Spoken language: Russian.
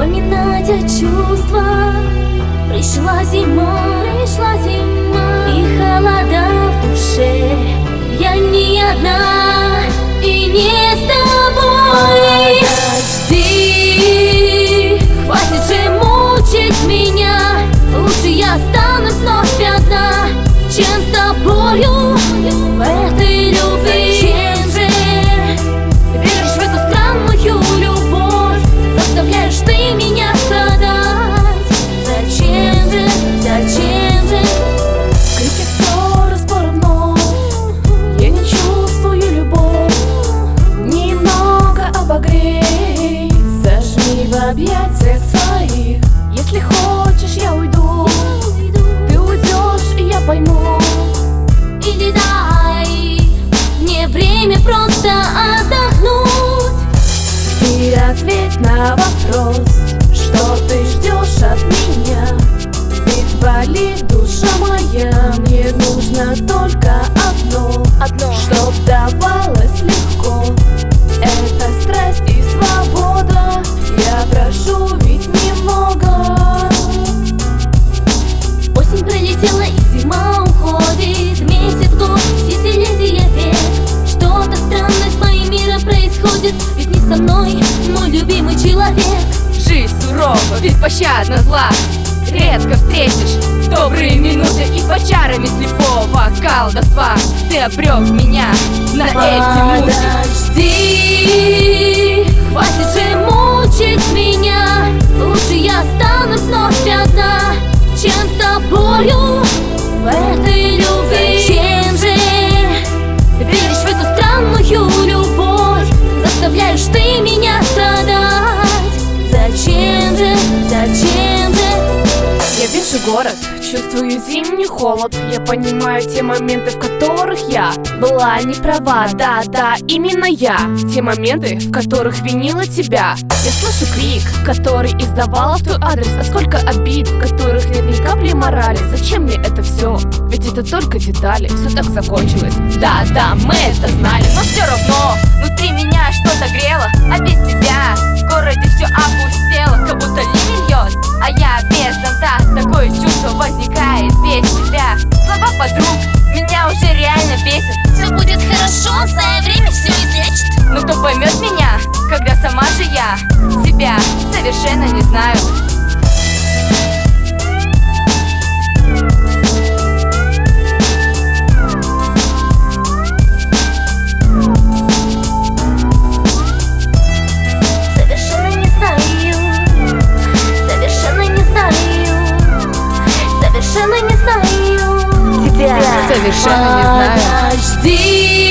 вспоминать о чувствах. Пришла зима, и холода в душе. Я не одна и не с тобой. Подожди, хватит же мучить меня. Лучше я останусь вновь одна, чем с тобою в этой любви. Зачем же веришь в эту странную любовь? Заставляешь ты меня страдать. Зачем же, зачем же? Крики, ссоры, споры вновь. Я не чувствую любовь. Немного обогрей, зажми в объятиях своих. Если хочешь, я уйду. Ты уйдешь, и я пойму. Или дай мне время просто отдохнуть. И ответь на вопрос, что ты ждешь от меня. Ведь болит душа моя. Мне нужно только одно, чтоб давалось легко. Это страсть и свобода. Я прошу ведь немного. Осень пролетела и зима уходит. Месяц, год, десятилетия, век. Что-то странное с моим миром происходит. Ведь не со мной мой любимый человек. Жизнь сурова, беспощадна зла. Редко встретишь добрые минуты, и под чарами слепого колдовства ты обрек меня на эти муки. Подожди, хватит же мучить меня. Лучше я останусь вновь одна, чем с тобою в этой любви. Зачем же веришь в эту странную любовь? Заставляешь ты меня страдать. Зачем же, зачем же? Я вижу город, чувствую зимний холод. Я понимаю те моменты, в которых я была не права. Да, именно я. Те моменты, в которых винила тебя. Я слышу крик, который издавала в твой адрес. А сколько обид, в которых нет ни капли морали. Зачем мне это все? Ведь это только детали. Все так закончилось. Да, мы это знали. Но все равно внутри меня что-то грело. А без тебя в городе все опустело. Как будто ливень льет, а я без зонта. Такое чувство возникает без тебя. Слова подруг меня уже реально бесит. Все будет хорошо, самое время все излечит. Но кто поймет меня, когда сама же я себя совершенно не знаю. Совершенно не знаю, совершенно не знаю, совершенно не знаю тебя. Совершенно не знаю. Подожди,